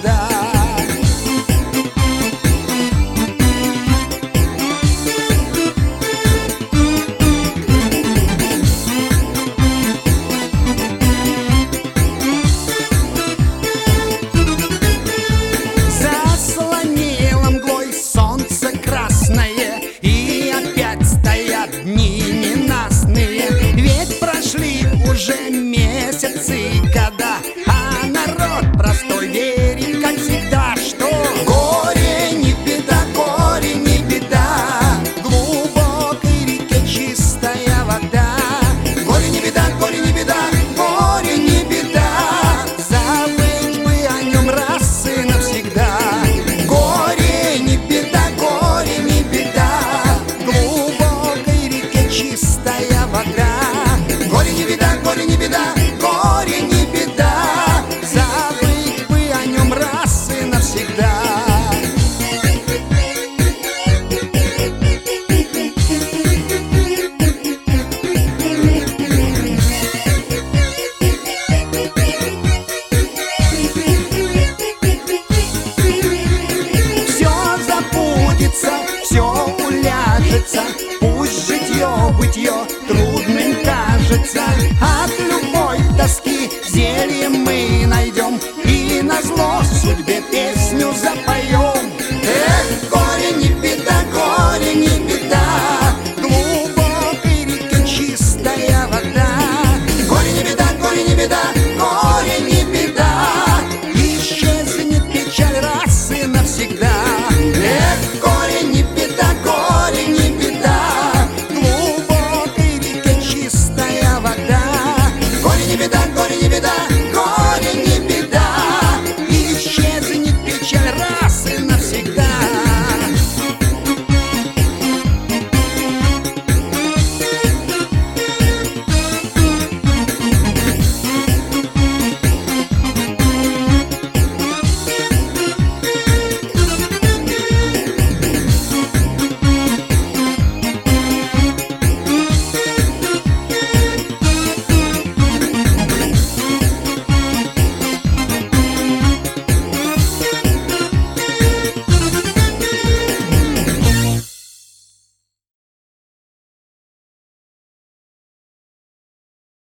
вода. Заслонило мглой солнце красное, и опять стоят дни ненастные. Ведь прошли уже месяцы, года, а народ простой верит, как всегда, что горе не беда, горе не беда, в глубокой реке чистая вода. Горе не беда, горе не беда, горе не беда, забыть бы о нем раз и навсегда. Горе не беда, горе не беда, в глубокой реке чистая вода. Горе не беда, горе не беда, горе не беда, забыть бы о нем раз и навсегда. Все забудется, все уляжется, пусть житье-бытье трудным кажется. От любой тоски